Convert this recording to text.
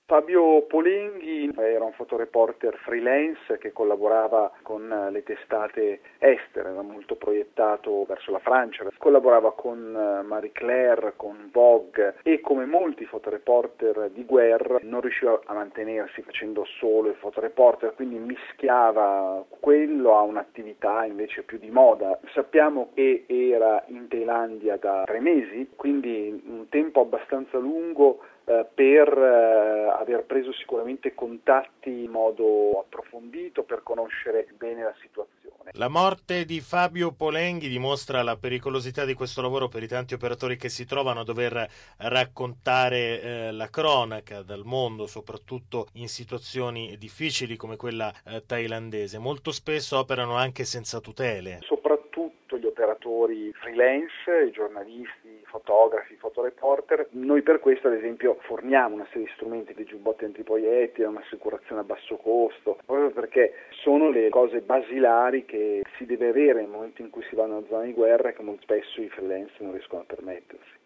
Fabio Polenghi era un fotoreporter freelance che collaborava con le testate estere, era molto proiettato verso la Francia, collaborava con Marie Claire, con Vogue e come molti fotoreporter di guerra non riusciva a mantenersi facendo solo il fotoreporter, quindi mischiava quello a un'attività invece più di moda. Sappiamo che era in Thailandia da 3 mesi, quindi un tempo abbastanza lungo per aver preso sicuramente contatti in modo approfondito per conoscere bene la situazione. La morte di Fabio Polenghi dimostra la pericolosità di questo lavoro per i tanti operatori che si trovano a dover raccontare la cronaca dal mondo, soprattutto in situazioni difficili come quella thailandese. Molto spesso operano anche senza tutele. Soprattutto gli operatori freelance, i giornalisti, i fotografi, i fotoreporter. Noi per questo ad esempio forniamo una serie di strumenti, dei giubbotti antiproiettili, un'assicurazione a basso costo, proprio perché sono le cose basilari che si deve avere nel momento in cui si va in una zona di guerra e che molto spesso i freelance non riescono a permettersi.